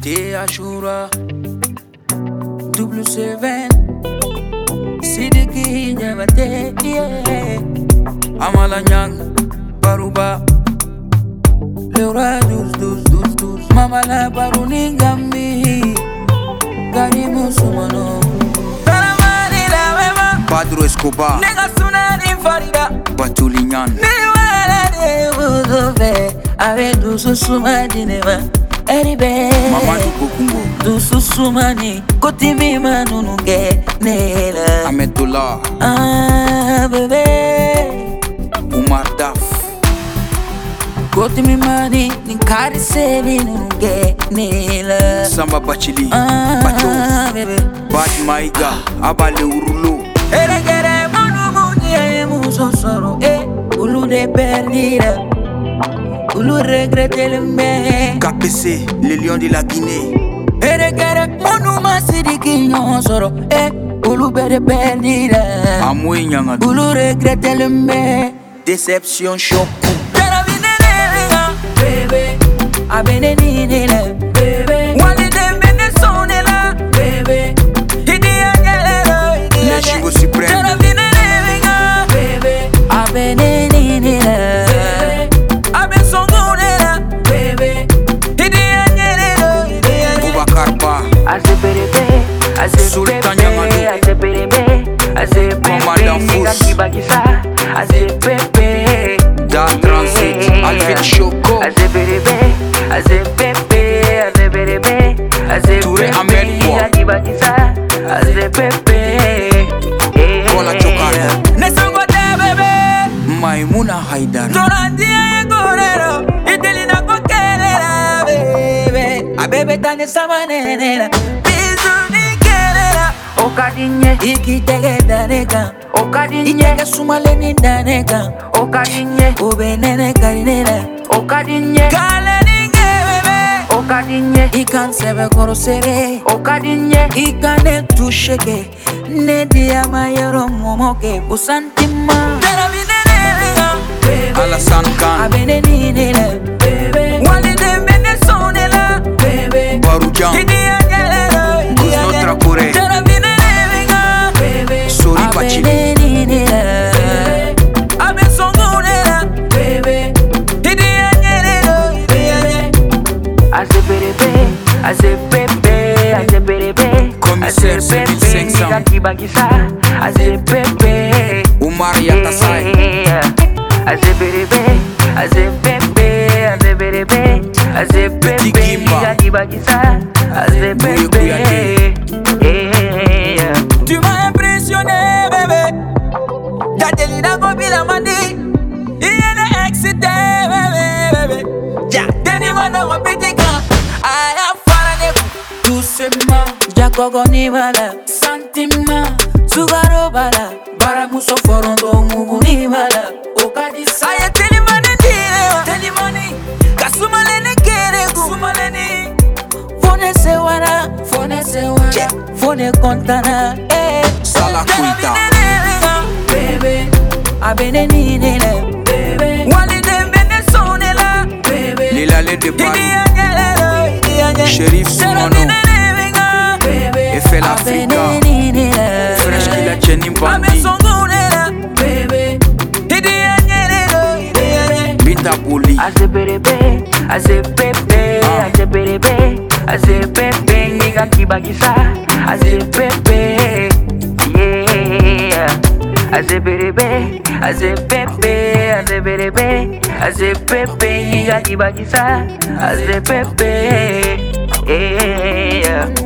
Te Ashura, double seven, Sidiki Javate, Amalanyang, Baruba, Leura dus, Mamala Baruningambi, Garimu Sumano, Taramani la Wema, Padro Escobar, Negasuna in Farida, Batulinyan, Niwala de Wuzuve, Avedu Susuma Dineva. Eribe Mamadou Kokungo, Dususumani, Kotimi Manununge, Nela Ahmedullah, bébé Umar Daf, Kotimi Mani, Ninkari Sevi Nunge, Nela Samba Bachili, Bacho, bébé Bad Maiga, Abale Urulo, Eregere Manumunia, Musosoro, Ulu de Perdida, Ulu regrette le mec. KPC, les lions de la Guinée. Eregere Monuma Sidiki Nyonsoro, Ulu bere perdida. Amoué Nyangadu, Ulu regrette le mec. Déception choc. Bébé, abene nile, bébé. Wali de bene sonela, bébé. Idi angelero, idi Les chevaux suprêmes. Bébé, abene nile, bébé. Aben songunela, bébé. Idi angelero, idi angelero. Boubacar Ba, Sultan Nyangadu, Mamadou Fous, Da Transit, Alfred Choco, Touré Ahmed Bois, Kola Chokano, Nesangote bébé. Maimouna Haidar, Torandia gorero, Idelina kokelela bebe. A bebe tane samanela, bizuni kelela. Okadinye, ikitege daneka. Okadinye, ikeke sumaleni daneka. Okadinye, ubenene karinela. Okadinye, kaleninge bebe. Okadinye, ikan sebe korosere. Okadinye, ikane tusheke. Nedia mayero momoke usantima. Alassane Khan, Abene nile, bébé. Wali de bene sonela, bébé. Baroujan, Idi angelero, idi Guzno angelero. Traoré, Terabine nevinga, bébé. Sori Bachili, Abene nile, bébé. Abe songunela, bébé. Idi angelero, idi angelero. Commissaire Civil 500, Oumar Yatasai, Petit Gimba, Bouye Kouyaté, Tu m'as impressionné, bébé. Jatelina Gobila Mandi. Il est excité, bébé. Ja, Denimana Wapitika. I am Faraneku. Doucement, Jacogo Nibala. Sentiment, Sugaro Bala. Baramuso Forondo Mugu Nibala. Okadi Saya Telimani Dile. Telimani. Kasumalene Keregu. Sumalene. Fone Sewara. Fone Sewara. Fone Kontana. Sala Kuita, Bébé, abene nile, bébé. Wali de bene sonela, bébé. Lilale de Barou, Idi angelero, idi angelero. Shérif Soumano, bébé. Eiffel Africa, Abene nile, Fresh Killa Jenny abe Bandi, songunela, bébé. Idi angelero, idi angelero. Binta Boli, yeah.